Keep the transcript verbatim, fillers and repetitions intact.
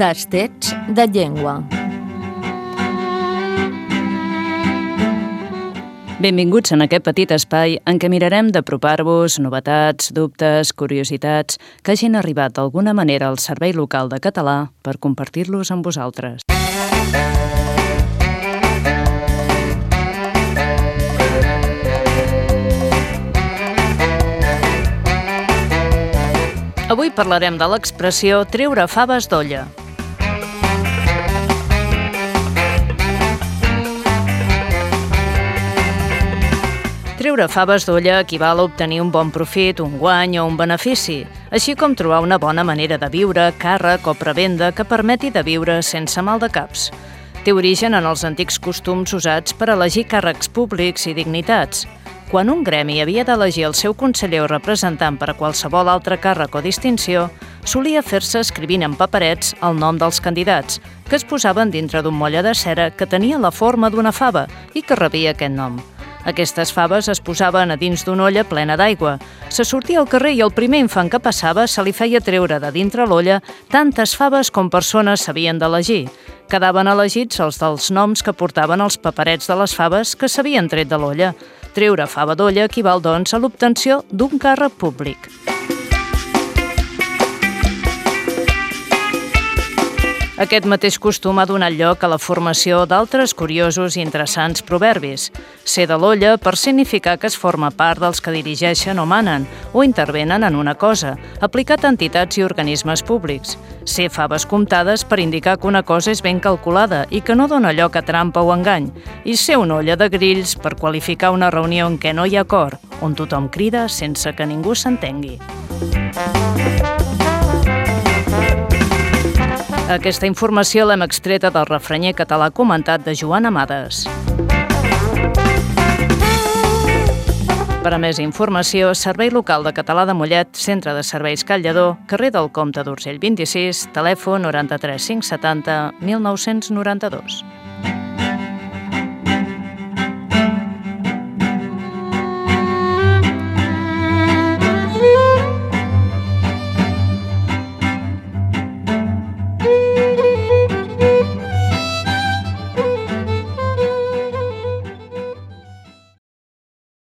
Tastets de llengua. Benvinguts en aquest petit espai en què mirarem d'apropar-vos novetats, dubtes, curiositats que hagin arribat d'alguna manera al Servei Local de Català per compartir-los amb vosaltres. Avui parlarem de l'expressió treure faves d'olla. Treure faves d'olla equival a obtenir un bon profit, un guany o un benefici, així com trobar una bona manera de viure, càrrec o prebenda que permeti de viure sense mal de caps. Té origen en els antics costums usats per elegir càrrecs públics i dignitats. Quan un gremi havia d'elegir el seu conseller o representant per a qualsevol altre càrrec o distinció, solia fer-se escrivint en paperets el nom dels candidats, que es posaven dintre d'un molle de cera que tenia la forma d'una fava i que rebia aquest nom. Aquestes faves es posaven a dins d'una olla plena d'aigua. Se sortia al carrer i el primer infant que passava se li feia treure de dintre l'olla tantes faves com persones s'havien d'elegir. Quedaven elegits els dels noms que portaven els paperets de les faves que s'havien tret de l'olla. Treure fava d'olla equival, doncs, a l'obtenció d'un càrrec públic. Aquest mateix costum ha donat lloc a la formació d'altres curiosos i interessants proverbis. Ser de l'olla per significar que es forma part dels que dirigeixen o manen o intervenen en una cosa, aplicat a entitats i organismes públics. Ser faves comptades per indicar que una cosa és ben calculada i que no dona lloc a trampa o engany. I ser una olla de grills per qualificar una reunió en què no hi ha acord, on tothom crida sense que ningú s'entengui. Aquesta informació l'hem extreta del refranyer català comentat de Joan Amades. Per a més informació, Servei Local de Català de Mollet, Centre de Serveis Call Lledó, carrer del Comte d'Urgell vint-i-sis, telèfon noranta-tres cinc setanta mil nou-cents noranta-dos.